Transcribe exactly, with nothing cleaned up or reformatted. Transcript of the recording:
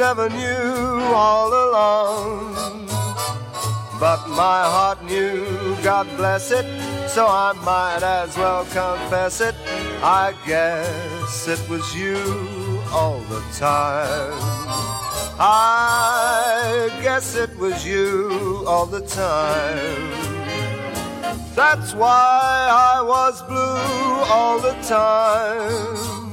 never knew all along. But my heart knew, God bless it, so I might as well confess it. I guess it was you all the time. I guess it was you all the time. That's why I was blue all the time.